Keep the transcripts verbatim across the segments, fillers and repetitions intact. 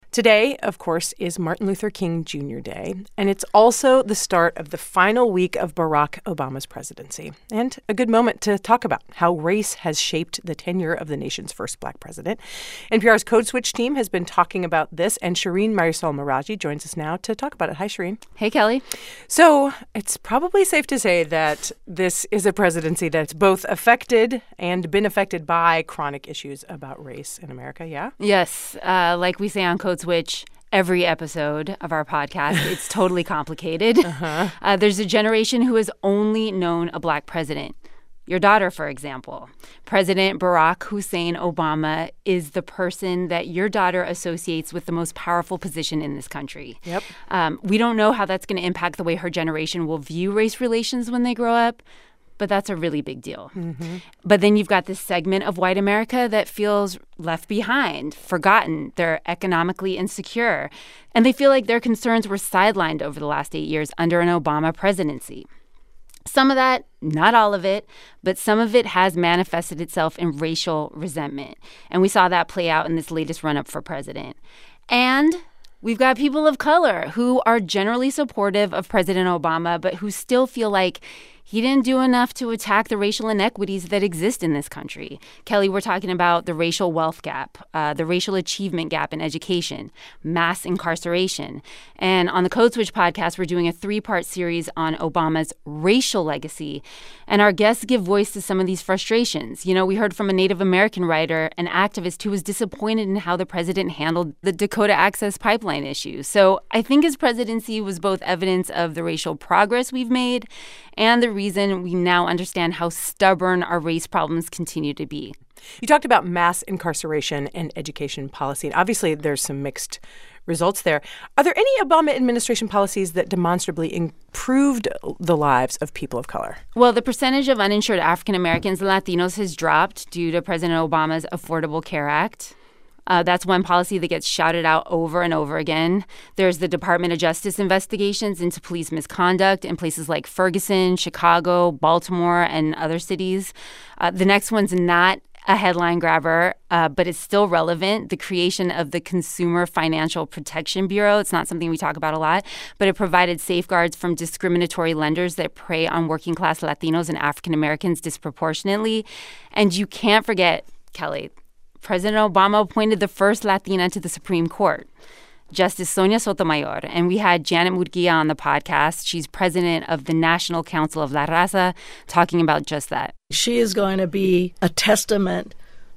Today, of course, is Martin Luther King Junior Day, and it's also the start of the final week of Barack Obama's presidency, and a good moment to talk about how race has shaped the tenure of the nation's first black president. N P R's Code Switch team has been talking about this, and Shireen Marisol Meraji joins us now to talk about it. Hi, Shireen. Hey, Kelly. So it's probably safe to say that this is a presidency that's both affected and been affected by chronic issues about race in America, yeah? Yes. Uh, like we say on Code Switch, every episode of our podcast, it's totally complicated. Uh-huh. Uh, there's a generation who has only known a black president. Your daughter, for example. President Barack Hussein Obama is the person that your daughter associates with the most powerful position in this country. Yep. Um, we don't know how that's going to impact the way her generation will view race relations when they grow up, but that's a really big deal. Mm-hmm. But then you've got this segment of white America that feels left behind, forgotten. They're economically insecure, and they feel like their concerns were sidelined over the last eight years under an Obama presidency. Some of that, not all of it, but some of it has manifested itself in racial resentment. And we saw that play out in this latest run-up for president. And we've got people of color who are generally supportive of President Obama, but who still feel like he didn't do enough to attack the racial inequities that exist in this country. Kelly, we're talking about the racial wealth gap, uh, the racial achievement gap in education, mass incarceration. And on the Code Switch podcast, we're doing a three-part series on Obama's racial legacy. And our guests give voice to some of these frustrations. You know, we heard from a Native American writer, an activist who was disappointed in how the president handled the Dakota Access Pipeline issue. So I think his presidency was both evidence of the racial progress we've made and the reason we now understand how stubborn our race problems continue to be. You talked about mass incarceration and education policy, and obviously there's some mixed results there. Are there any Obama administration policies that demonstrably improved the lives of people of color? Well, the percentage of uninsured African Americans and Latinos has dropped due to President Obama's Affordable Care Act. Uh, that's one policy that gets shouted out over and over again. There's the Department of Justice investigations into police misconduct in places like Ferguson, Chicago, Baltimore, and other cities. Uh, the next one's not a headline grabber, uh, but it's still relevant. The creation of the Consumer Financial Protection Bureau. It's not something we talk about a lot, but it provided safeguards from discriminatory lenders that prey on working class Latinos and African Americans disproportionately. And you can't forget, Kelly, President Obama appointed the first Latina to the Supreme Court, Justice Sonia Sotomayor. And we had Janet Murguia on the podcast. She's president of the National Council of La Raza, talking about just that. She is going to be a testament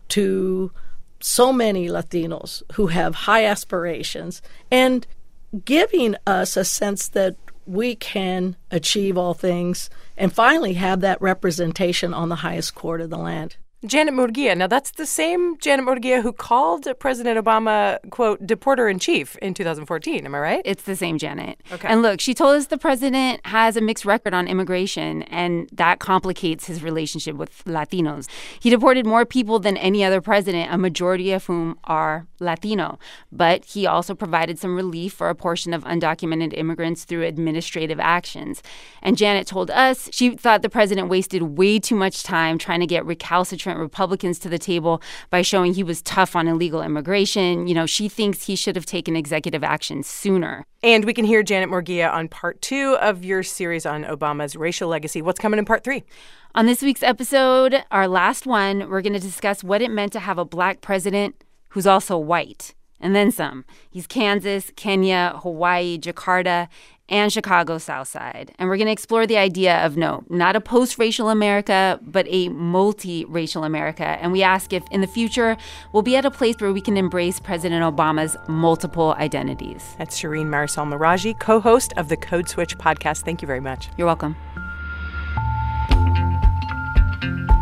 to so many Latinos who have high aspirations and giving us a sense that we can achieve all things and finally have that representation on the highest court of the land. Janet Murguia. Now, that's the same Janet Murguia who called President Obama, quote, deporter-in-chief in two thousand fourteen. Am I right? It's the same Janet. Okay. And look, she told us the president has a mixed record on immigration, and that complicates his relationship with Latinos. He deported more people than any other president, a majority of whom are Latino. But he also provided some relief for a portion of undocumented immigrants through administrative actions. And Janet told us she thought the president wasted way too much time trying to get recalcitrant Republicans to the table by showing he was tough on illegal immigration. You know, she thinks he should have taken executive action sooner. And we can hear Janet Murguia on part two of your series on Obama's racial legacy. What's coming in part three? On this week's episode, our last one, we're going to discuss what it meant to have a black president who's also white. And then some. He's Kansas, Kenya, Hawaii, Jakarta, and Chicago's South Side. And we're going to explore the idea of, no, not a post-racial America, but a multi-racial America. And we ask if, in the future, we'll be at a place where we can embrace President Obama's multiple identities. That's Shireen Marisol Meraji, co-host of the Code Switch podcast. Thank you very much. You're welcome.